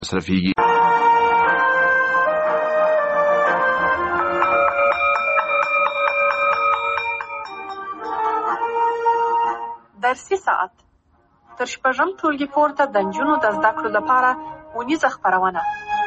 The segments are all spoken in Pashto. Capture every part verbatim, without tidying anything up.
مصرفيږي. درسي ساعت تر شپږم ټولګي پورته د نجونو د زده کړو لپاره ونیزه خپرونه.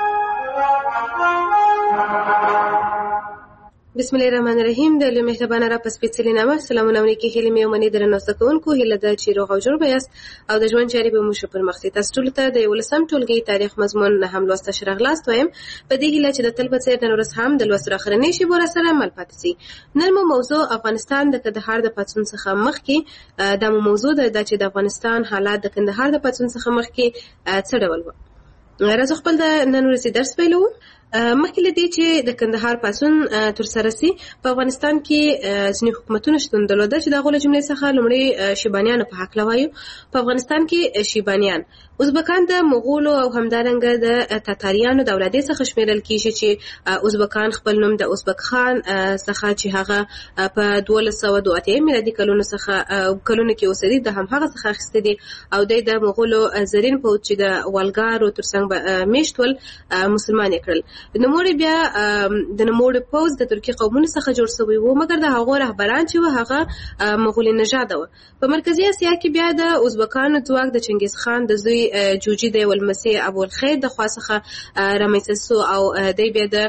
بسم الله الرحمن الرحیم. د لوی مهربانه را په سپېڅلي نامه سلامونه ولیکي. هیلې مې ومني درنو زده کوونکو، هیله ده چې روغ او جوړ به یاست او د ژوند چارې به مو ښه پرمخ ځي. تاسو ټولو ته د یولسم ټولګي تاریخ مضمون نهم لوست ښه راغلاست وایم، په دې هیله چې د تل په څېر نن ورځ هم د لوست اخرنۍ شېبو راسره مل پاتې سئ. نن مو موضوع افغانستان د کندهار د پاڅون څخه مخکې دا مو موضوع ده چې د افغانستان حالات د کندهار د پاڅون څخه مخکې څه ډول وو. راځو خپل د نن ورځې درس پیلوو. مخکې له دې چې د کندهار پاڅون ترسره سي، په افغانستان کې ځینې حکومتونه شتون درلوده چې د هغو له جملې څخه لومړی شیبانیانو په هکله وایو. په افغانستان کې شیبانیان ازبکان د مغولو او همدارنګه د تاتاریانو د اولادې څخه شمیرل کیږي چې ازبکان خپل نوم د ازبک خان څخه چې هغه په دولس سوه دوه اتیا میلادي کلونو څخه کلونو کې اوسېدی د همهغه څخه اخیستی دی او دی د مغولو زرین پوځ چې د والګارو ترڅنګ میشت ول مسلمان یې کړل. نوموړی بیا د نوموړي پوځ د ترکي قومونو څخه جوړ شوی و، مګر د هغو رهبران چې و هغه مغولي نژاده و. په مرکزي اسیا کې بیا د ازبکانو ځواک د چنګیز خان د زوی جوجي د ولمسي ابوالخیر د خوا څخه رامنځته سو او دی بیا د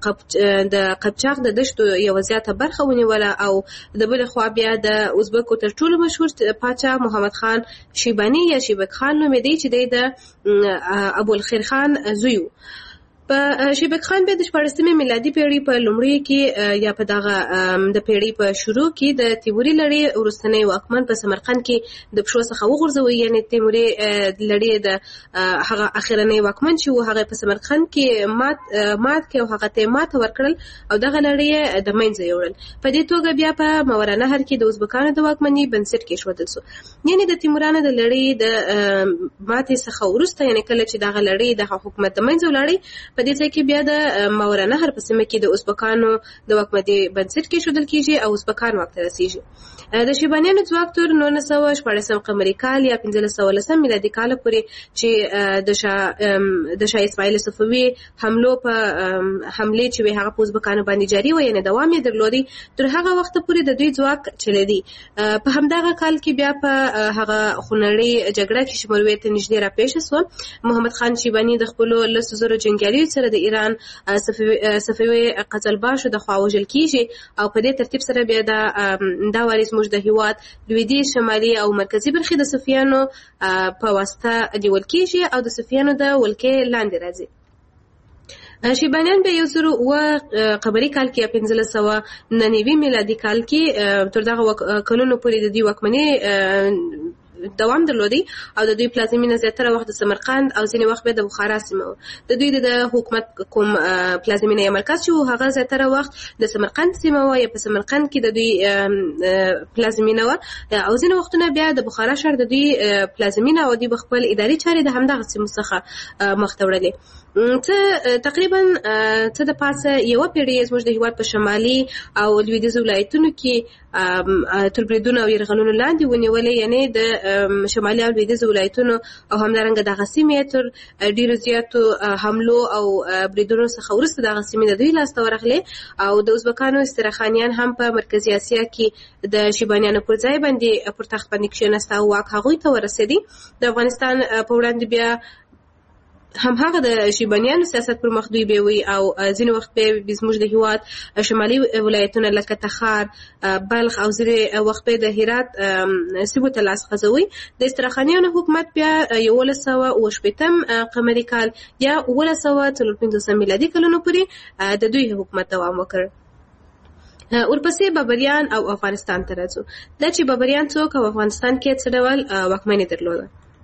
د قبچاق د دشتو یوه زیاته برخه ونیوله او د بلې خوا بیا د ازبکو تر ټولو مشهور پاچا محمد خان شیباني یا شیبک خان نومېدی چې دی د ابوالخیر خان زوی و. په شیبک خان بیا د شپاړسمې میلادي پیړۍ په لومړیو کې یا په دغه د پیړۍ په شروع کې د تیموري لړۍ وروستنی واکمن په سمرقند کې د پښو څخه وغورځوي، یعنې تیموري لړۍ د هغه اخرنی واکمن چې و هغه په سمرقند کې مات مات کې او هغه ته ماته ورکړل او دغه لړۍ د منځه یوړل. په دې توګه بیا په ماورانهر کې د ازبکانو د واکمنۍ بنسټ کېښودل سو، یعنې د تیمورانو د لړۍ د ماتې څخه وروسته، یعنې کله چې دغه لړۍ د حکومت د منځه ولاړی، په دې ځای کې بیا د ماورانهر په سیمه کې د ازبکانو د واکمنۍ بنسټ کېښودل کېږي او ازبکان واک ته رسېږي. د شیبانیانو ځواک تر نولس سوه شپاړسم قمري کال یا پنځلس سوه لسم میلادي کاله پورې چې د شاه د شاه اسماعیل صفوي حملو په حملې چې وې هغه په ازبکانو باندې جاري وه، یعنې دوام یې درلودی. تر هغه وخته پورې د دوی ځواک چلېدی. په همدغه کال کې بیا په هغه خونړۍ جګړه کې چې مروې ته نږدې راپېښه سوه، محمد خان شیباني د خپلو لسو زرو جنګیالیو سره د ایران صفوي قزلباشو د خوا وژل کېږي او په دې ترتیب سره بیا دا واري زموږ د هېواد لویدیځ، شمالي او مرکزي برخې د صفویانو په واسطه نیول کېږي او د صفویانو د ولکې لاندې راځي. شیبانیان به یو زر اوه قمري کال کې یا پنځلس سوه نهه نوي میلادي کال کې تر دغه کلونو پورې د دوی واکمنۍ دوام درلودی او د دوی پلازمینه زیاتره وخت د سمرقند او ځینې وخت به د بخارا سیمه و. د دوی د حکومت کوم پلازمینه یا مرکز چې و هغه زیاتره وخت د سمرقند سیمه و یا په سمرقند کې د دوی پلازمینه و او ځینې وختونه بیا د بخارا ښار د دوی پلازمینه او دوی به خپل اداري چارې د همدغه سیمو څخه مخته وړلې. څه تقریبا څه د پاسه یوه پیړۍ زموږ د هېواد په شمالي او لویدیځو ولایتونو کې تر بریدونو او یرغلونو لاندې ونیولې، یعنې د شمالي او لویدیځو ولایتونو او همدارنګه دغه سیمې تر ډېرو زیاتو حملو او بریدونو څخه وروسته دغه سیمې د دوی لاسته ورغلې او د ازبکانو استراخانیان هم په مرکزي اسیا کې د شیبانیانو پر ځای باندې پر تخت باندې کښېناسته او واک هغوی ته ورسېدی. د افغانستان په وړاندې بیا هم هغه د شیبانیانو سیاست پر مخ دوی بیوي او ځینې وخت به زموږ د هېواد شمالي ولایتونه لکه تخار، بلخ او ځینې وخت به د هرات سیمو ته لاس غځوي. د استراخانیانو حکومت بیا یولس سوه اوه شپېتم قمري کال یا اوولس سوه څلور پنځوسم میلادي کلونو پورې د دوی حکومت دوام وکړ. ورپسې بابریان او افغانستان ته راځو. دا چې بابریان څوک او افغانستان کې څه ډول واکمني درلوده.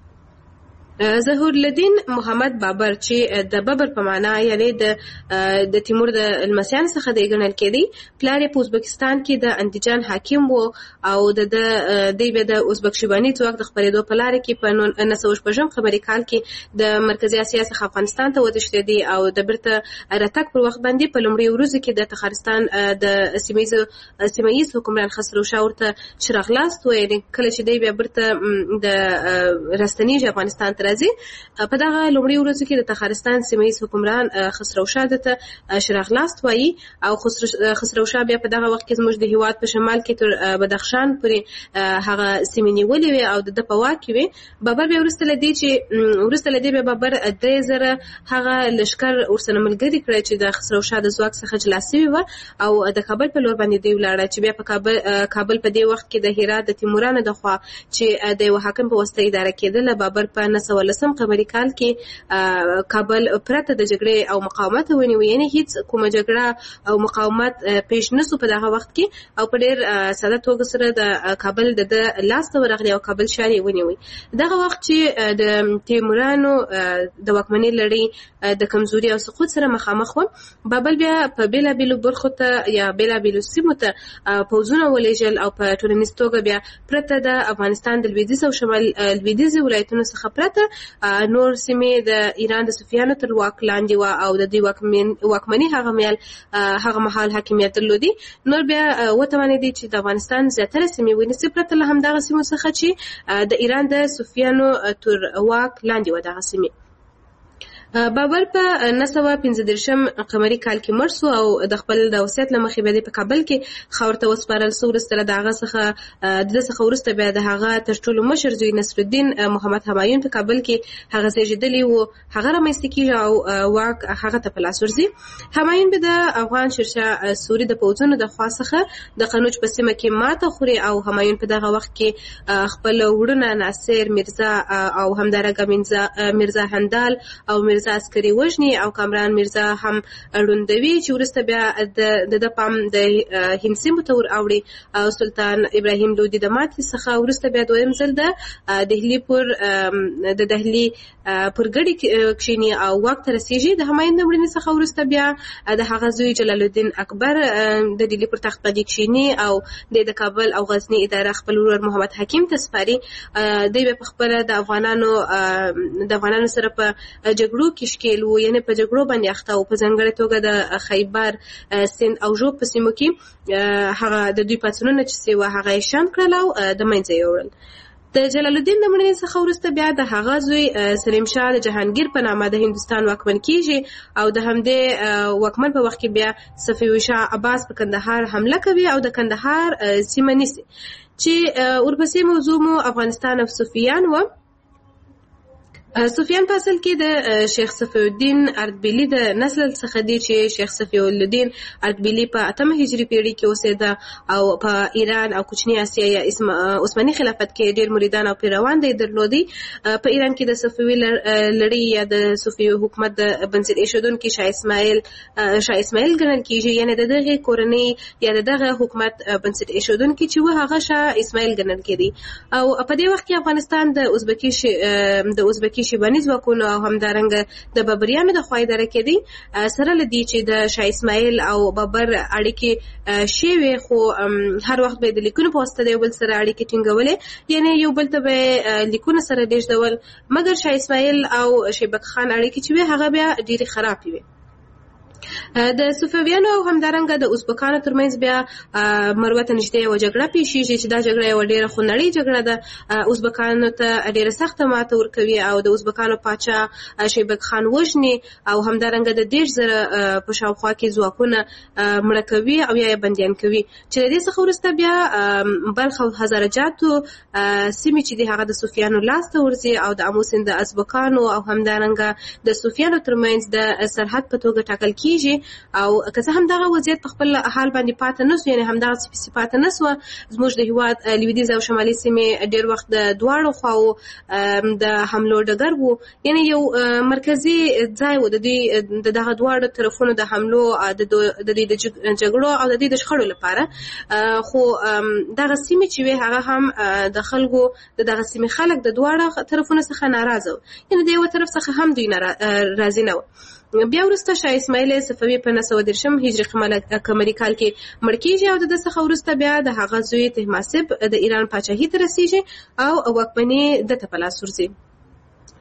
ظهورالدین محمد بابر چې د بابر په معنا یعنی د د تیمور د لمسیانو څخه دی ګڼل کېدی، پلار یې په ازبکستان کې د اندیجان حاکم و او د دی به د ازبک شیباني ځواک د خپرېدو په لاره کې په نهه سوه شپږم قمري کال کې د مرکزي اسیا څخه افغانستان ته وتښتېدی او د بیرته راتګ پر وخت باندې په لومړي ورځو کې د تخارستان د سیمه ییز حکمران خسرو شاه ورته چې راغلاست و، یعنې کله چې دی بیا بیرته د راستنېږي افغانستان ته ته راځي. په دغه لومړي ورځو کې د تخارستان سیمه ییز حکمران خسرو شاه ته شراغلاست وایي او خسرو شاه بیا په دغه وخت کې زموږ د هیواد په شمال کې تر بدخشان پورې هغه سیمې نیولې وې او د ده په واک کې وې. بابر بیا وروسته له دې چې وروسته له دې بیا بابر درې زره هغه لښکر ورسره ملګري کړی چې د خسرو شاه د ځواک څخه جلا سوي وه او د کابل په لور باندې دوی ولاړه چې بیا په کابل کابل په دې وخت کې د هرات د تیمورانو د خوا چې د یو حاکم په واسطه اداره کېدله. بابر په نهه سوه لسم قمري کال کې کابل پرته د جګړې او مقاومت ونیو، یعنې هیڅ کومه جګړه او مقاومت پیش نسو په دغه وخت کې او په ډېر ساده توګه سره د کابل د ده لاس ته ورغلی او کابل ښار یې ونیوی. دغه وخت چې د تیمورانو د واکمنۍ لړۍ د کمزوري او سقوط سره مخامخ و، بابل بیا په بېلابېلو برخو ته یا بېلابېلو سیمو ته پوځونه ولېږل او په ټولنیز توګه بیا پرته د افغانستان د لویدیځ او شمال لویدیځي ولایتونو څخه پرته نور سیمې د ایران د صفویانو تر واک لاندې وه او د دوی واکمني هغه مهال هغه مهال حاکمیت درلودي. نور بیا وتوانېدي چې د افغانستان زیاتره سیمې ونیسي پرته له همدغه سیمو څخه چې د ایران د صفویانو تر واک لاندې وه دغه سیمې. بابر په نهه سوه پنځه دېرشم قمري کال کې مړ سو او د خپل د وصیت له مخې بیا په کابل کې خاورو ته وسپارل سو. وروسته له د هغه څخه د ده څخه وروسته بیا د هغه تر ټولو مشر زوی نصرالدین محمد همایون په کابل کې هغه زېږېدلی و، هغه رامنځته کېږي او واک هغه ته په لاس ورځي. همایون بیا د افغان شیرشاه سوري د پوځونو د خوا څخه د قنوج په سیمه کې ماته خوري او همایون په دغه وخت کې خپل وروڼه ناصر میرزا او همدارنګه میرزا هندال او میرزا عسکري وژني او کامران میرزا هم ړوندوي چې وروسته بیا د ده پام د هند سیمو ته ور اوړي او سلطان ابراهیم لودي د ماتې څخه وروسته بیا دویم ځل د دهلي پر د دهلي پر ګډې کښېني او واک ته رسېږي. د همایون د مړینې څخه وروسته بیا د هغه زوی جلال الدین اکبر د دهلي پر تخت باندې کښېني او د کابل او غزني اداره خپل ورور محمد حکیم ته سپاري. دوی بیا پخپله د افغانانو د افغانانو سره په جګړو کې شکیل وو، یعنې په جګړو باندې اخته وو. په ځانګړې توګه د خیبر سند او ژوب په سیمو کې هغه د دوی پاڅونونه چې سوي وه هغه یې شنډ کړل او د منځه یې وړل. د جلال الدین د مړینې څخه وروسته بیا د هغه زوی سلیم شاه د جهانګیر په نامه د هندوستان واکمن کیږي او د همدې واکمن په وخت کې بیا صفوي شاه عباس په کندهار حمله کوي او د کندهار سیمه نیسي چې ورپسې موضوع مو افغانستان او صفویان و. صفویان په اصل کې د شیخ صفی الدین اردبیلي د نسل څخه دي چې شیخ صفی الدین اردبیلي په اتمه هجري پیړۍ کې اوسېده او په ایران او کوچني اسیا یا عثماني خلافت کې ډېر مریدان او پیروان دی درلودي. په ایران کې د صفوي لړۍ یا د صفوي حکومت د بنسټ ایښودونکي شاه اسماعیل شاه اسماعیل ګڼل کېږي، یعنې د دغې کورنۍ یا د دغه حکومت بنسټ ایښودونکي چې و هغه شاه اسماعیل ګڼل کېدی. او په دې وخت کې افغانستان د ازبکي د ازبکي شیباني ځواکونو او همدارنګه د بابریانو د خوا اداره کېدی. سره له دې چې د شاه اسماعیل او بابر اړیکې شوې خو هر وخت به د لیکونو په واسطه د یو بل سره اړیکې ټینګولې، یعنې یو بل ته به لیکونه سره لېږدول، مګر شاه اسماعیل او شیبک خان اړیکې چې وې هغه بیا ډېرې خرابې وې. د صفویانو او همدارنګه د ازبکانو ترمنځ بیا مروه ته نږدې یوه جګړه پیښیږي چې دا جګړه یوه ډېره خونړۍ جګړه ده. ازبکانو ته ډېره سخته ماته ورکوي او د ازبکانو پاچا شیبک خان وژني او همدارنګه د دېرش زره په شاوخوا کې ځواکونه مړه کوي او یا یې بندیان کوي. چې د دې څخه وروسته بیا بلخ او هزارجاتو سیمې چې دي هغه د صفویانو لاس ته ورځي او د امو سیند د ازبکانو او همدارنګه د صفویانو ترمنځ د سرحد په توګه ټاکل کېږي. او که څه هم دغه وضعیت په خپل حال باندې پاتې نه سو، یعنې همدغه سپیسي پاتې نه سوه. زموږ د هېواد لویدیځ او شمالي سیمې ډېر وخت د دواړو خواو د حملو ډګر و، یعنې یو مرکزي ځای و د دوی د دغه دواړو طرفونو د حملو د دوی د جګړو او د دوی د شخړو لپاره. خو دغه سیمې چې وې هغه هم د خلکو د دغه سیمې خلک د دواړو طرفونو څخه ناراضه و، یعنې د یوه طرف څخه هم دوی راضي نه وه. بیا وروسته شاه اسماعیل صفوي په نهه سوه دېرشم هجري قمري کال کې مړ کېږي او د ده څخه وروسته بیا د هغه زوی طهماسب د ایران پاچاهي ته رسېږي او واکمني ده ته په لاس ورځي.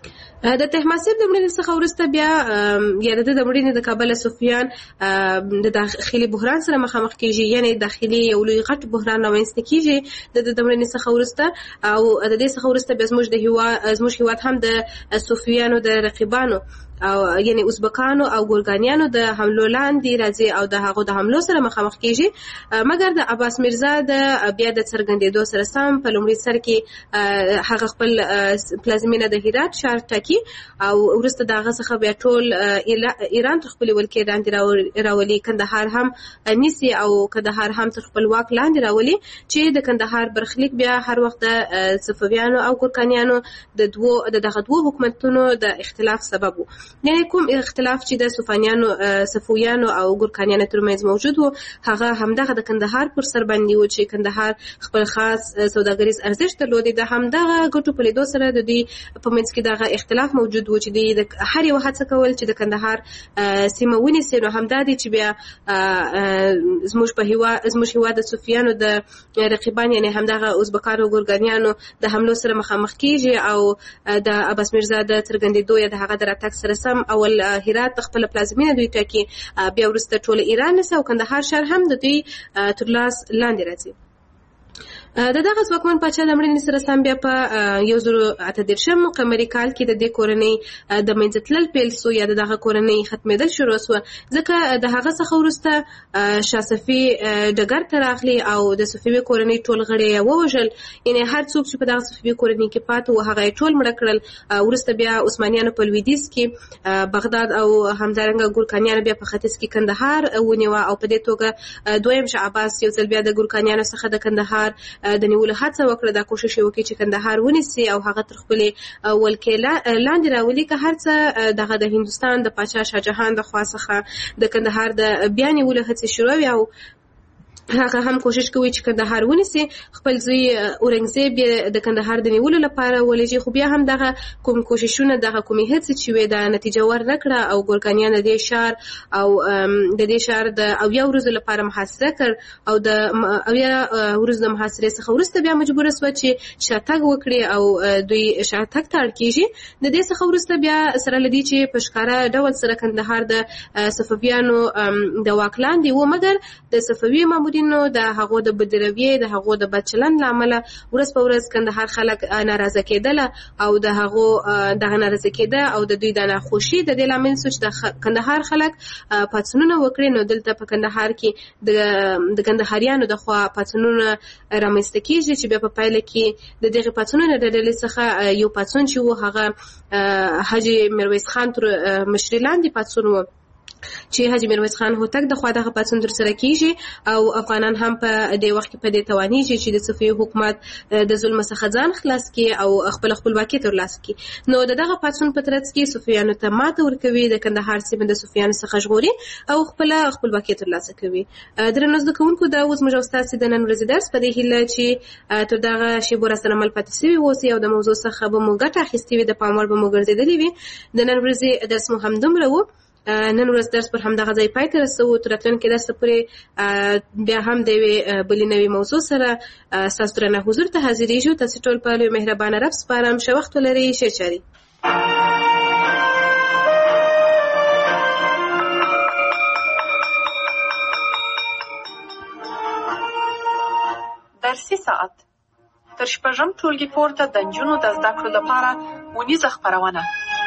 د طهماسب د مړینې څخه وروسته بیا یا د د مړینې د کابل سفیان د داخلي بحران سره مخامخ کیږي، یعنی داخلي یو لوی غټ بحران رامنځته کیږي د د مړینې څخه وروسته. او د دې څخه وروسته بیا زموږ د هیواد زموږ هیواد هم د صوفیانو د رقیبانو او یعنی ازبکانو او ګورګانیانو د حملو لاندې راځي او د هغو د حملو سره مخامخ کیږي. مګر د عباس میرزا د بیا د څرګندېدو سره سم په لومړي سر کې هغه خپل پلازمینه د هرات ښار ټاکي او وروسته د هغه څخه بیا ټول ایران تر خپلې ولکې لاندې راولي، کندهار هم نیسي او کندهار هم تر خپل واک لاندې راولي، چې د کندهار برخلیک بیا هر وخت د صفویانو او ګورکانیانو د دوو د دغه دوو حکومتونو د اختلاف سبب و. یعنی کوم اختلاف چې د صفویانو صفویانو او ګورکانیانو ترمنځ موجود و هغه همدغه د کندهار پر سر باندې و چې کندهار خپل خاص سوداګریز ارزښت درلود. د همدغه ګټو په لیدو سره د دې په منځ کې دغه اختلاف موجود و چې د هر یو هڅه کول چې د کندهار سیمه ونیسي. نو همدا دی چې بیا زموږ په هیواد زموږ هیواد د صوفیانو د رقیبان یعنی همدغه ازبکانو ګورګانیانو د حملو سره مخامخ کیږي او د عباس میرزا د څرګندېدو یا د هغه د راتګ سره سم اول هرات خپل پلازمینه دوی ټاکي، بیا وروسته ټول ایران نیسي او کندهار ښار هم د دوی تر لاس لاندې راځي. د دغه ځواکمن پاچا د مړینې سره سم بیا په یو زر اته دېرشم قمري کال کې د دې کورنۍ د منځه تلل پیل سو یا د دغه کورنۍ ختمېدل شروع سوه، ځکه د هغه څخه وروسته شاه صفي ډګر ته راغلی او د صفوي کورنۍ ټول غړي یې ووژل. یعنې هر څوک چې په دغه صفوي کورنۍ کې پاتې و هغه یې ټول مړه کړل. وروسته بیا عثمانیانو په لویدیځ کې بغداد او همدارنګه ګورکانیانو بیا په ختیځ کې کندهار ونیوه او په دې توګه دویم شاه عباس یو ځل بیا د ګورکانیانو څخه د کندهار د نیولو هڅه وکړه، دا کوشش یې وکړي چې کندهار ونیسي او هغه تر خپلې ولکې لاندې راولي، که هر څه دغه د هندوستان د پاچا شاه جهان د خوا څخه د کندهار د بیا نیولو هڅې شروع وي او هغه هم کوشش کوي چې کندهار ونیسي. خپل زوی اورنګزیب د کندهار د نیولو لپاره ولېږي، خو بیا هم دغه کوم کوششونه دغه کومې هڅې چې وې د نتیجه ور نه کړه او ګورکانیان د دې ښار او د دې ښار د اویا ورځو لپاره محاصره کړ او د اویا ورځو د محاصرې څخه وروسته بیا مجبوره سوه چې شاتګ وکړي او دوی شاتګ ته اړ کېږي. د دې څخه وروسته بیا سره له دې چې په ښکاره ډول سره کندهار د صفویانو د واک لاندې و، مګر د صفوي مامورینو د هغو د بدرویې د هغو د بد چلند له امله ورځ په ورځ کندهار خلک ناراضه کېدله او د هغو دغه ناراضه کېده او د دوی د ناخوښي د دې لامل سو چې د کندهار خلک پاڅونونه وکړي. نو دلته په کندهار کې د کندهاریانو د خوا پاڅونونه رامنځته کېږي چې بیا په پایله کې د دغې پاڅونونو د ډلې څخه یو پاڅون چې و هغه حاجي میرویس خان تر مشرۍ لاندې پاڅون و چې حاجي میرویس خان هوتک د خوا دغه پاڅون ترسره کیږي او افغانان هم په دې وخت کې په دې توانیږي چې د صفوي حکومت د ظلم څخه ځان خلاص کړي او خپل خپلواکي ترلاسه کړي. نو د دغه پاڅون په ترڅ کې صفویانو ته ماته ورکوي، د کندهار سیمه د صفویانو څخه ژغوري او خپل خپلواکي ترلاسه کوي. درنو زده کوونکو، دا اوس موږ ستاسو د نن ورځې درس په دې هیله چې تر دغه شیبو راسره مل پاتې سوي اوسئ او د موضوع څخه به مو ګټه اخیستې وي، د پام وړ به مو ګرځېدلې وي. د نن ورځې درس مو همدومره و. نن ورځ درس پر همدغه ځای پای ته رسوو. تر راتلونکي درس پورې بیا هم د یوې بلې نوې موضوع سره ستاسو درنه حضور ته حاضرېږو. تاسو ټول په لوی مهربانه رب سپارم. ښه وخت ولرئ. ښه چارې. درسي ساعت تر شپږم ټولګي پورته د نجونو د زده کړو لپاره ونیزه خپرونه.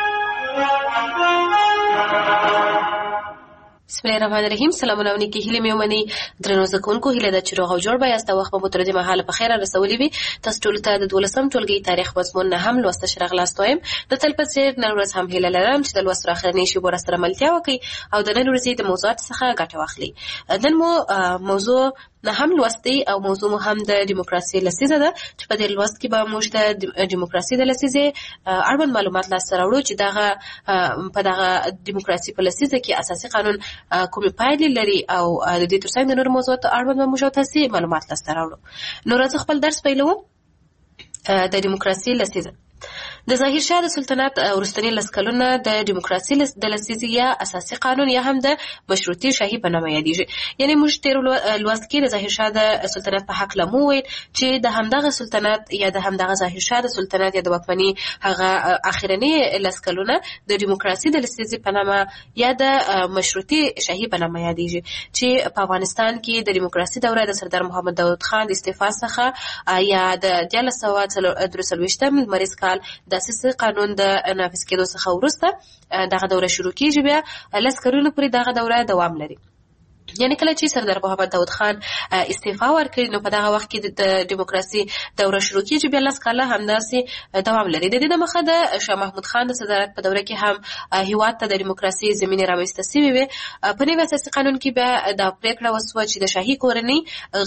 بسم الله الرحمن الرحیم. سلامونه او نیکې هیلې مې ومنئ. درنو زده کوونکو، هیله ده چې روغ او جوړ به یاست او وخت به مو تر دې مهاله په خیره رسولی وي. تاسو ټولو ته د دولسم ټولګي تاریخ مضمون نه هم لوسته ښه راغلاست وایم. د تل په څېر نن ورځ هم هیله لرم چې د لوستو اخرنۍ شیبو راسره ملتیا وکړئ او د نن ورځې د موضوعاتو څخه ګټه واخلئ. نن مو موضوع نه هم لوستي او موضوع مو هم د دیموکراسي لسیزه ده چې په دې لوست کې به موږ د دیموکراسي د لسیزې اړوند معلومات لاسته راوړو چې دغه په دغه دیموکراسي په لسیزه کې اساسي قانون کومې پایلې لري او د دې ترڅنګ د نورو موضوعاتو اړوند به موږ تاسو معلومات لاسته راوړو. نو راځو خپل درس پیلوو. د دیموکراسي لسیزه. د ظاهر شاه د سلطنت وروستنی لس کلونه د دیموکراسي د لسیزې یا اساسي قانون یا هم د مشروطي شاهي په نامه یادېږي. یعنې موږ تېر لوست کې د ظاهر شاه د سلطنت په هکله مو وویل چې د همدغه سلطنت یا د همدغه ظاهر شاه د سلطنت یا د واکمني هغه اخرنی لس کلونه د دیموکراسي د لسیزې په نامه یا د مشروطي شاهي په نامه یادېږي چې په افغانستان کې د دیموکراسي دوره د سردار محمد داود خان د استعفا څخه یا د دیارلس سوه درې څلوېښتم لمریز کال د اساسي قانون د نافذ کېدو څخه وروسته دغه دوره شروع کېږي. بیا لس کلونو پورې دغه دوره دوام لري. یعنې کله چې سردار محمد داود خان استعفا ورکړي نو په دغه وخت کې د دیموکراسي دوره شروع کېږي. بیا لس کاله همداسې دوام لري. د دې د مخه د شاه محمود خان د صدارت په دوره کې هم هېواد ته د دیموکراسي زمینې رامنځته سوې وې. په نوي اساسي قانون کې بیا دا پرېکړه وسوه چې د شاهي کورنۍ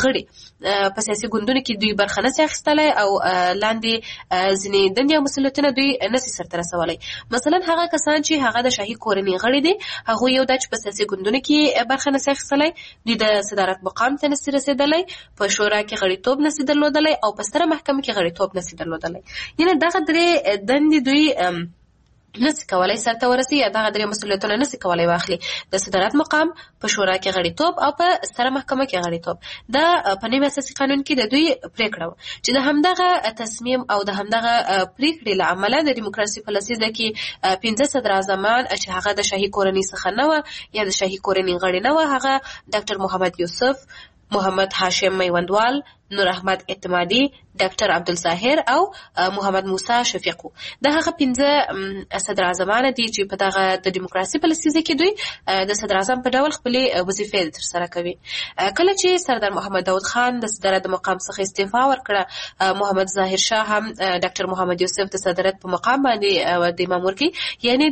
غړي په سیاسي ګوندونو کې دوی برخه نشي اخیستلی او لاندې ځینې دندې او مسؤلیتونه دوی نشي سرته رسولی. مثلا هغه کسان چې هغه د شاهي کورنۍ غړي دي هغوی یو دا چې په سیاسي ګوندونو کې برخه نشي اخیستلی، دوی د صدارت مقام ته نشي رسېدلی، په شورا کې غړیتوب نشي درلودلی او په ستره محکمه کې غړیتوب نشي درلودلی. یعنې دغه درې دندې دوی نسی کولای سرته ورسي یا دغه درې مسؤلیتونه نسی کولای واخلي. د صدارت مقام، په شورا کې غړیتوب او په ستره محکمه کې غړیتوب. دا په نوي اساسي قانون کې د دوی پرېکړه وه چې د همدغه تصمیم او د همدغه پرېکړې له امله د دیموکراسي په لسیزه کې پنځه صدراعظمان چې هغه د شاهي کورنۍ څخه نه وه یا د شاهي کورنۍ غړي نه وه، هغه ډاکټر محمد یوسف، محمد هاشم میوندوال، نور احمد اعتمادي، ډاکټر عبدالظاهر او محمد موسی شفیق. دا هغه پنځه صدراعظمان دي چې په دغه د دیموکراسي په لسیزه کې دوی د صدراعظم په ډول خپلې وظیفې ترسره کوي. کله چې سردار محمد داود خان د صدارت د مقام څخه استعفا ورکړه، محمد ظاهر شاه هم ډاکټر محمد یوسف د صدارت په مقام باندې د امام ورکي. یعنی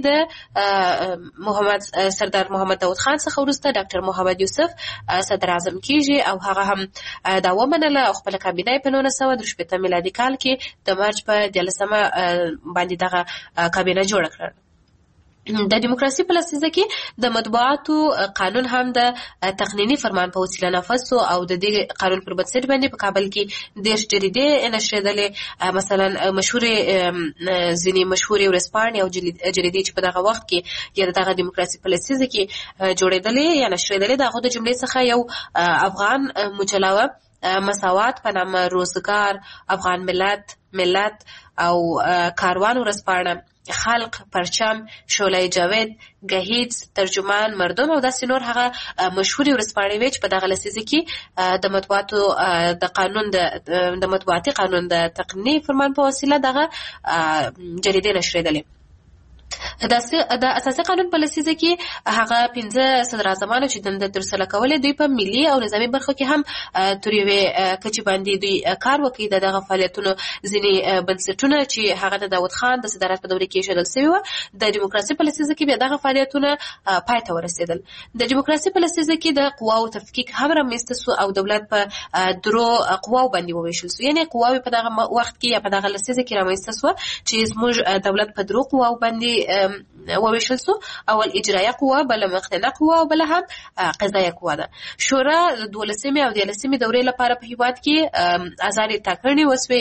د محمد سردار محمد داود خان څخه وروسته ډاکټر محمد یوسف صدراعظم کیږي او هغه هم دا ومنله او خپله کابینه یې په نولس سوه درې شپېته میلادي کال کې د مارچ په دیارلسمه باندې دغه کابینه جوړه کړه. د دیموکراسي په لسیزه کې د مطبوعاتو قانون هم د تقنیني فرمان په وسیله نافذ شو او د دې قانون پر بنسټ باندې په کابل کې دېرش جریدې نشرېدلې. مثلا مشهورې ځینې مشهورې ورځپاڼې او جریدې چې په دغه وخت کې یا دغه دیموکراسي په لسیزه کې جوړېدلې یا نشرېدلې، د هغو د جملې څخه یو افغان مجله وه، مساوات په نامه، روزګار، افغان ملت، ملت او کاروان ورځپاڼه، خلق، پرچم، شعله جاوید، گهیز، ترجمان، مردم او داسې نور هغه مشهورې ورځپاڼې وې چې په دغه لسیزه کې د مطبوعاتو د قانون د مطبوعاتي قانون د تقنیني فرمان په وسیله دغه جریدې نشرېدلې. د اساسي قانون په لسیزه کې هغه پنځه صدراعظمانو چې دنده ترسره کولې دوی په ملي او نظامي برخو کې هم تر یوې کچې باندې دوی کار وکړي. د دغه فعالیتونو ځینې بنسټونه چې هغه د داود خان د صدارت په دوره کې ایښودل سوي وه، د دیموکراسي په لسیزه کې بیا دغه فعالیتونه پای ته ورسېدل. د دیموکراسي په لسیزه کې د قواو تفکیک هم رامنځته سو او دولت په درو قواو باندې وویشل سو. یعنې قواوې په دغه وخت کې یا په دغه لسیزه کې رامنځته سوه چې زموږ دولت په درو قواو باندې وویشل سو. اول اجرایه قوه، بله مقننه قوه او بله هم قضایه قوه ده. شورا د دولسمې او دیارلسمې دورې لپاره په هېواد کې ازادې ټاکنې وسوې،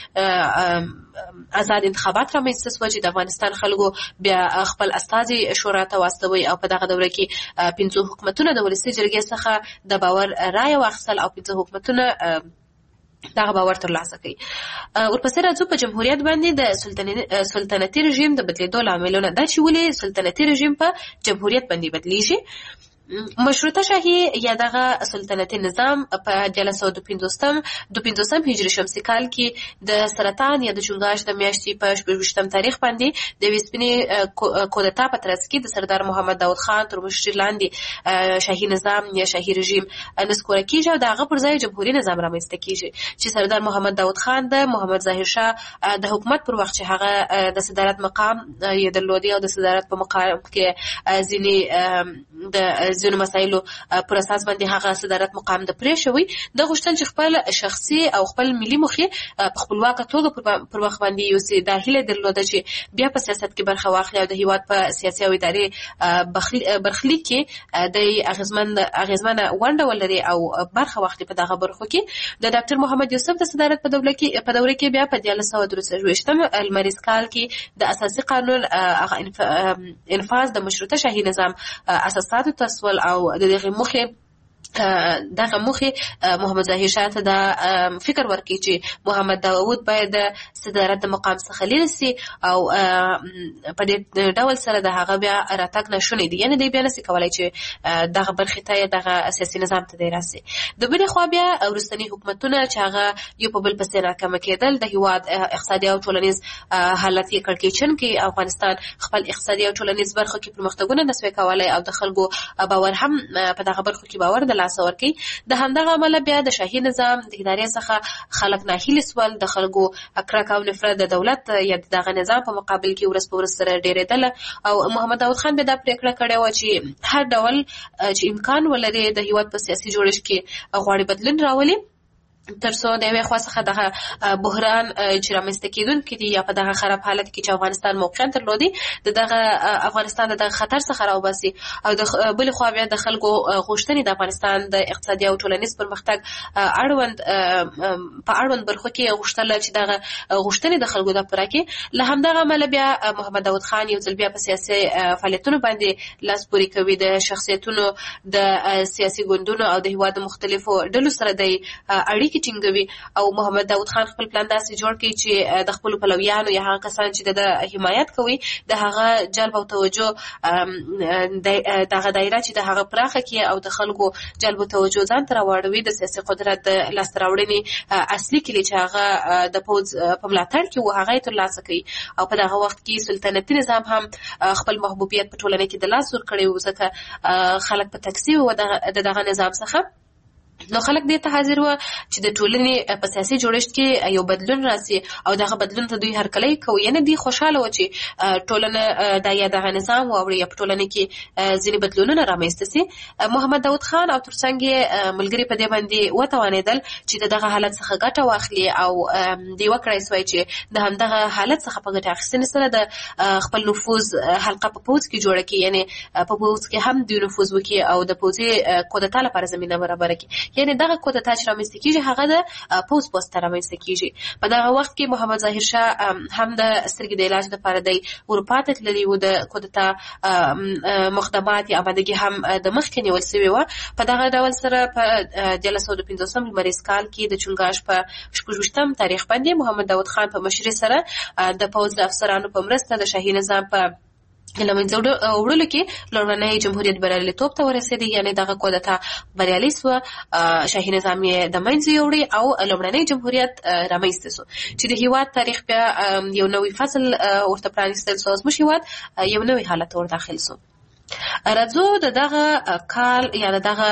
یعنې ازاد انتخابات رامنځته سوه چې د افغانستان خلکو بیا خپل استازي شورا ته واستوي او په دغه دوره کې پنځه حکومتونه د ولسي جرګې څخه د باور رایه واخیستل او پنځه حکومتونه دغه باور ترلاسه کوي. ورپسې راځو په جمهوریت باندې د سلطنتي رژیم د بدلیدو لاملونه. دا چې ولې سلطنتي رژیم په جمهوریت باندې بدلیږي. مشروطه شاهي یا دغه سلطنتي نظام په دیارلس سوه دوه پنځوسم هجري شمسي کال کې د سرطان یا د چنګاښ د میاشتې په شپږویشتم تاریخ باندې د یوې سپینې کودتا په ترڅ کې د سردار محمد داود خان تر مشرۍ لاندې شاهي نظام یا شاهي رژیم نسکوره کېږي او د هغه پر ځای جمهوري نظام رامنځته کېږي چې سردار محمد داود خان د محمد ظاهر شاه د حکومت پر وخت چې هغه د صدارت مقام یې درلودی او د صدارت په مقام کې ځینې د ځینو مسایلو پر اساس باندې هغه صدارت مقام د پرې شوی د غوښتل چې خپل شخصي او خپل ملي موخې په خپلواکه توګه پر وخت باندې یوسي. دا هیله درلوده چې بیا په سیاست کې برخه واخلي او د هیواد په سیاسي او اداري برخلیک کې د اغیزمن اغیزمنه ونډه ولري او برخه واخلي په دغه برخو کې. د ډاکټر محمد یوسف د صدارت په دوره کې په دوره کې بیا په دیارلس سوه درې څلوېښتم لمریز کال کې د اساسي قانون انفاذ د مشروطه شاهي نظام اساساتو تسول او د دغه مخه دغه مخه محمد ظاهر شاه ته د فکر ورکړي چې محمد داوود باید د صدارت د مقام څخه لرې سي او په دې ډول سره د هغه بیا راتګ نشونی دی، یعنی دی بیا نسي کولای چې دغه برخې ته دغه سیاسي نظام ته دی راسي. د بلې خوا بیا وروستني حکومتونه چې هغه یو په بل پسې ناکامه کېدل، د هیواد اقتصادي او ټولنیز حالت یې کړکېچن کې افغانستان خپل اقتصادي او ټولنیز برخو کې پرمختګونه نسوي کولای او د خلکو باور هم په دغه برخو کې باور د لاس ورکي. د همدغه عمله بیا د شاهي نظام د ادارې څخه خلک ناهیلي سول، د خلکو کرکه او نفرت د دولت یا دغه نظام په مقابل کې ورځ په ورځ سره ډېرېدله او محمد داود خان بیا دا پریکړه کړې وه چې هر ډول چې امکان ولري د هیواد په سیاسي جوړښت کې غواړي بدلون راولي تر څو د یوې خوا څخه دغه بحران چې رامنځته کېدونکی دی یا په دغه خراب حالت کې چې افغانستان موقعیت درلودي د دغه افغانستان د دغه خطر څخه راوباسي او د بلې خوا بیا د خلکو غوښتنې د افغانستان د اقتصادي او ټولنیز پرمختګ اړوند په اړوند برخو کې غوښتل چې دغه غوښتنې د خلکو د پوره کړي. له همدغه عمله بیا محمد داود خان یو ځل بیا په سیاسي فعالیتونو باندې لاس پورې کوي، د شخصیتونو د سیاسي ګوندونو او د هیواد مختلفو ډلو سره د اړیکې ټینګوي او محمد داود خان خپل پلان داسې جوړ کړي چې د خپل پلویانو یا هغه کسان چې د حمایت کوي د هغه جلب او توجه دغه دایره چې د هغه پراخه کړي او د خلکو جلب او توجه ځان ته راوړوي د سیاسي قدرت د لاسته راوړنې اصلي کلي چې هغه د پوځ په ملاتړ کې و هغه یې ترلاسه کوي او په دغه وخت کې سلطنتي نظام هم خپل محبوبیت په ټولنه کې د لاس ورکړی و ځکه خلک په تکسي و د دغه نظام څخه. نو خلک دې ته حاضر وو چې د ټولنې په سیاسي جوړښت کې یو بدلون راسي او دغه بدلون ته دوی هرکلی کوي، یعنی دوی خوشاله وو چې ټولنه د یا دغه نظام واوړي یا په ټولنه کې ځینې بدلونونه رامنځته سي. محمد داود خان او ترڅنګ یې ملګري په دې باندې وتوانېدل چې دغه حالت څخه ګټه واخلي او دوی وکړای سوی چې د همدغه حالت څخه په ګټه اخیستنې سره د خپل نفوذ حلقه په پوځ کې جوړه کړي، یعنی په پوځ کې هم دوی نفوذ وکړي او د پوځي کودتا لپاره زمینه برابره کړي. یعنی دغه کودتا چې رامنځته کېږي هغه د پوځ په واسطه رامنځته کېږي. په دغه وخت کې محمد ظاهر شاه هم د سترګې د علاج لپاره دی اروپا ته تللی و، د کودتا مقدمات یا آمادګي هم د مخکې نیول سوې وه. په دغه ډول سره په دیارلس سوه پنځوسم لمریز کال کې د چنګاښ په شپږویشتم تاریخ باندې محمد داود خان په مشرۍ سره د پوځ د افسرانو په مرسته د شاهي نظام په له منځه وړلو کې لومړنی جمهوریت بریالیتوب ته ورسېدی، یعنی دغه کودتا بریالۍ سوه، شاهي نظام یې د منځه یوړی او لومړنی جمهوریت رامنځته سو چې د هیواد تاریخ بیا یو نوی فصل ورته پرانیستل سو، زموږ هیواد یو نوی حالت ور داخل سو. راځو د دغه کال یا دغه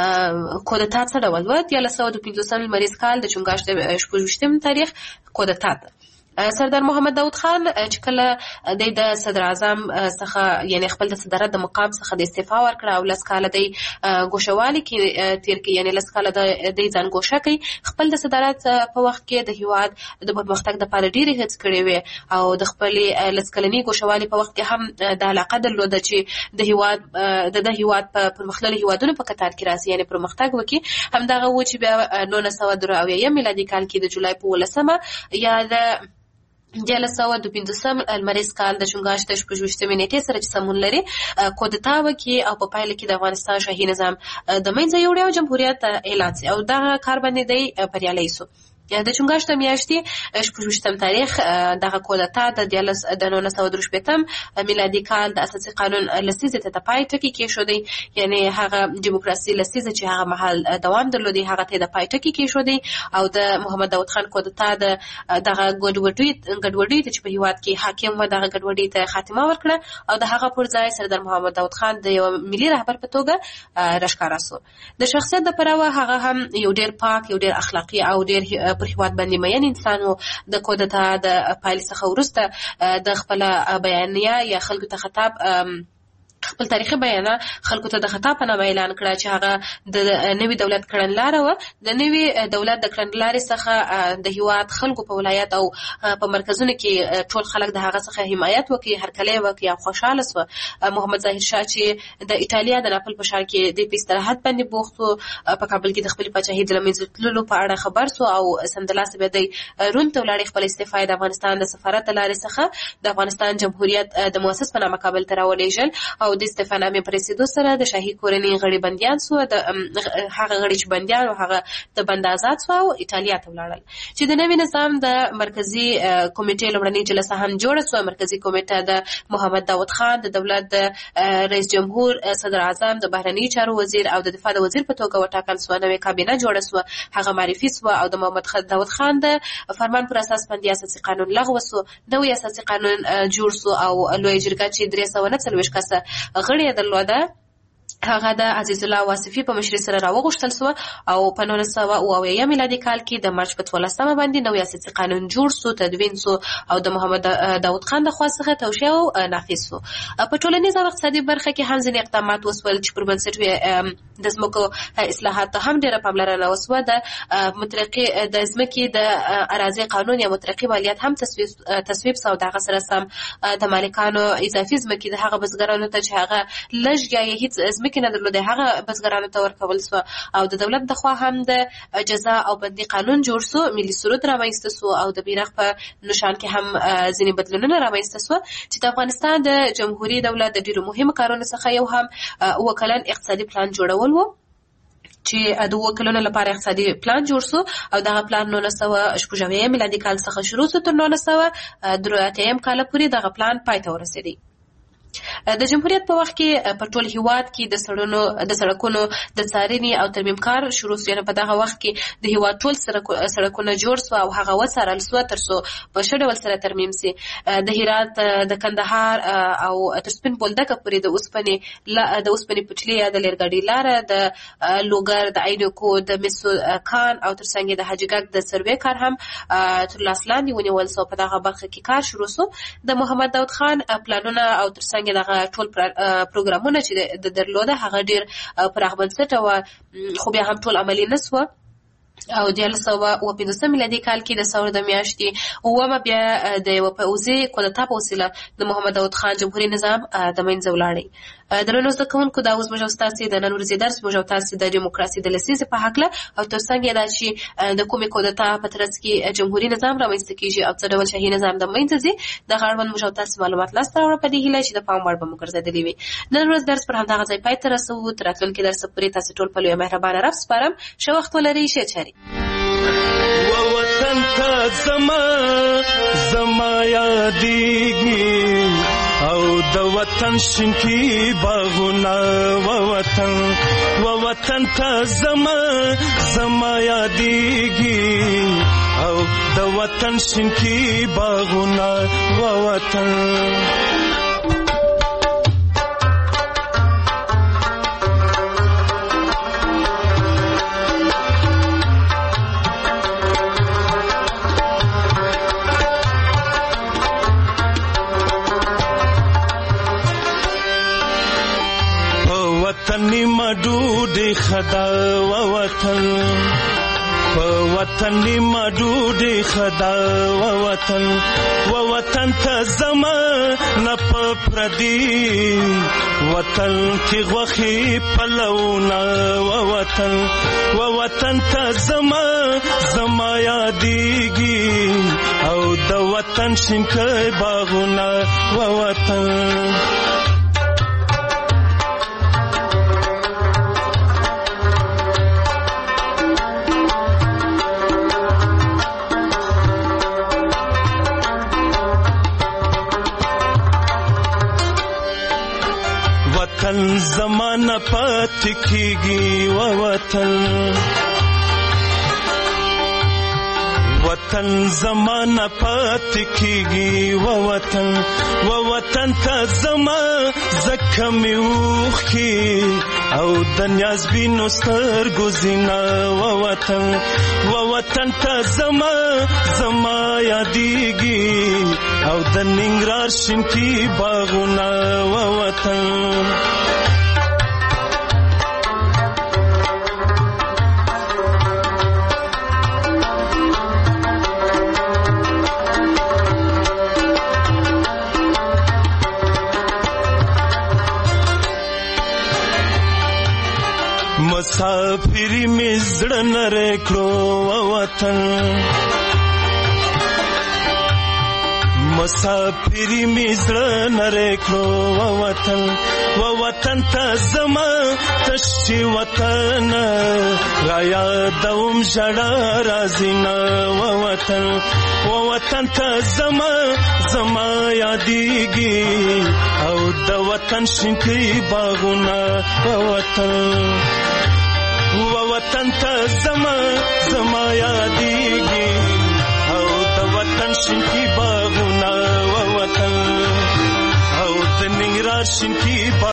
کودتا څه ډول و. دیارلس سوه پنځوسم لمریز کال د چنګاښ د شپږویشتم تاریخ کودتا ده. سردار محمد داود خان چې کله د صدر اعظم څخه یعنی خپل د صدارت د مقام څخه د استعفا ورکړه او لس کاله د ګوښوالي کې تیر کړي، یعنی لس کاله د ځان ګوښه کړي، خپل د صدارت په وخت کې د هیواد د پرمختګ لپاره ډېرې هڅې کړې وې او د خپلې لس کلني ګوښوالي په وخت کې هم د علاقه درلوده چې د هیواد د هیواد په پرمختللي هیوادونو په کتار کې راسي، یعنی پرمختګ وکړي. همدغه و چې بیا نولس سوه درې اویایم میلادي کال کې د جولای په ولسمه یا د دیارلس سوه دوه پنځوسم لمریز کال د چنګاښ د شپږویشتمې نېټې سره چې سمون لري کودتا وکړي او په پایله کې د افغانستان شاهي نظام د منځه یوړی او جمهوریت اعلان سي او دغه کار باندې دی بریالی سو. د چنګاښ د میاشتې شپږویشتم تاریخ دغه کودتا د دیارلس د نولس سوه درې شپېتم میلادي کال د اساسي قانون لسیزې ته د پای ټکی کېښودی، یعنی هغه دیموکراسي لسیزه چې هغه مهال دوام درلودی هغه ته د پای ټکی کېښودی او د محمد داود خان کودتا د دغه ګډوډۍ ګډوډۍ چې په هیواد کې حاکم و دغه ګډوډۍ ته خاتمه ورکړه او د هغه پر ځای سردار محمد داود خان د یو ملي رهبر په توګه راښکاره سو. د شخصیت د پلوه هغه هم یو ډېر پاک، یو ډېر اخلاقي او ډېر پر هیواد باندې مین انسان و. د کودتا د پایلې څخه وروسته د خپله بیانیه یا خلکو ته خطاب خپل تاریخي بیانه خلکو ته د خطا په نامه اعلان کړه چې هغه د نوي دولت کړنلاره وه. د نوي دولت د کړنلارې څخه د هیواد خلکو په ولایت او په مرکزونو کې ټول خلک د هغه څخه حمایت وکړي، هرکلی وکړي او خوشحاله سوه. محمد ظاهر شاه چې د ایټالیا د ناپل په ښار کې د په استراحت باندې بوخت و، په کابل کې د خپلې پاچاهۍ د له منځه تللو په اړه خبر سو او سمدلاسه بیا دی روم ته ولاړې. خپل استعفا یې د افغانستان د سفارت د لارې څخه د افغانستان جمهوریت د مؤسس په نامه کابل ته راولېږل او د استعفانامې په رسېدو سره د شاهي کورنۍ غړي بندیان سوه. د هغه غړي چې بندیان و هغه د بند آزاد سوه او ایټالیا ته ولاړل. چې د نوي نظام د مرکزي کمیټې لومړنۍ جلسه هم جوړه سوه. مرکزي کمیټه د محمد داود خان د دولت د رئیس جمهور، صدر اعظم، د بهرنیو چارو وزیر او د دفاع د وزیر په توګه وټاکل سوه. نوې کابینه جوړه سوه، هغه معرفي سوه او د محمد داود خان د فرمان پر اساس باندې اساسي قانون لغوه سو. نوی اساسي قانون جوړ سو او لویه جرګه چې درې سوه نه څلوېښت کسه غړي یې درلوده هغه د عزیز الله واصفي په مشرۍ سره راوغوښتل سوه او په نولس سوه اوه اویا میلادي کال کې د مارچ په څوارلسمه باندې نوی اساسي قانون جوړ سو، تدوین سو او د محمد داود خان د خوا څخه توشیح او نافذ سو. په ټولنیزه او اقتصادي برخه کې هم ځینې اقدامات وسول چې پر بنسټ د ځمکو اصلاحات هم ډېره پاملرنه وسوه. د مطلقې د ځمکې د اراضي قانون یا مطلقې مالیات هم تصویب سو. د هغه سره سم د مالکانو اضافي ځمکې د هغه بزګرانو ته چې هغه لږ یا هیڅ ځمکې نه درلودې هغه بزګرانو ته ورکول سوه او د دولت د خوا هم د جزا او بندي قانون جوړ سو. ملي سرود رامنځته سو او د بیرغ په نشان کې هم ځینې بدلونونه رامنځته سوه چې د افغانستان د جمهوري دولت د ډېرو مهمو کارونو څخه یو هم اووه کلن اقتصادي پلان جوړول و چې د اووه کلونو لپاره اقتصادي پلان جوړ سو او دغه پلان نولس سوه شپږ اویا میلادي کال څخه شروع سو تر نولس سوه درې اتیا کاله پورې دغه پلان پای ته ورسېدی. د جمهوریت په وخت کې په ټول هیواد کې د سړونو د سړکونو د څارنې او ترمیم کار شروع شو. یعنې په دغه وخت کې د هیواد ټول سړکونه جوړ سو او هغه وڅارل سوه تر څو په ښه ډول سره ترمیم سي. د هرات، د کندهار او تر سپین بولدکه پورې د اوسپنې د اوسپنې پټلۍ یا د ریلګاډي لاره، د لوګر، د عینکو، د مسو کان او ترڅنګ د حاجي ګک د سروې کار هم تر لاس لاندې ونیول سو. په دغه برخه کې کار شروع سو. د محمد داود خان پلانونه او ترڅنګ دغه ټول پروګرامونه چې د درلوده هغه ډیر پراخ بنسټه وه، خو بیا هم ټول عملي نه سوه او دیارلس سوه اووه پنځوسم میلادي کال کې د ثور د میاشتې اوومه بیا د یوه پوځي کودتا په وسیله د محمد داود خان جمهوري نظام د منځه ولاړی. درنو زده کوونکو، دا اوس موږ ستاسې د نن ورځې درس موږ تاسې د ډیموکراسي د لسیزې په هکله او ترڅنګ یې دا چې د کومې کودتا په ترڅ کې جمهوري نظام رامنځته کېږي او څه ډول شاهي نظام د منځه ځي، دغه اړوند موږ تاسې معلومات لاسته راوړو په دې هیله چې د پام وړ به مو ګرځېدلي وي. نن ورځ درس پر همدغه ځای پای ته رسوو. تر راتلونکي درسه پورې تاسې ټول په لویه مهربانه رب سپارم. ښه وخت ولرئ. ښه چارې. وطن ته زما زما یادېږي او د وطن شینکي باغونه و وطن و وطن ته زما زما یادېږي او د وطن شینکي باغونه و وطن. وطن مډوډې خدا و وطن په وطن مډوډې خدا و وطن و وطن ته زما نه په پردي وطن کې غوښې پلونه و وطن و وطن ته زما زما یادېږي او د وطن شینکي باغونه و وطن. وطن زمانہ پات کیږي و وطن وطن زمانہ پات کیږي و وطن و وطن ته زما زکم یوخ کی او دنیاز بینو سترګو زینا و وطن و وطن ته زما زما یادېږي او د ننګرهار شینکي باغونه و وطن مسافری می زړه نری کړو وطن مسافری می زړه نری کړو وطن و وطن ته زما تشي وطن را یادوم ژړا راځي نه و وطن و وطن ته زما زما یادېږي او د وطن شینکي باغونه و وطن و وطن ته زما زما یادېږي او د وطن شینکي باغونه و وطن او د ننګرهار شینکي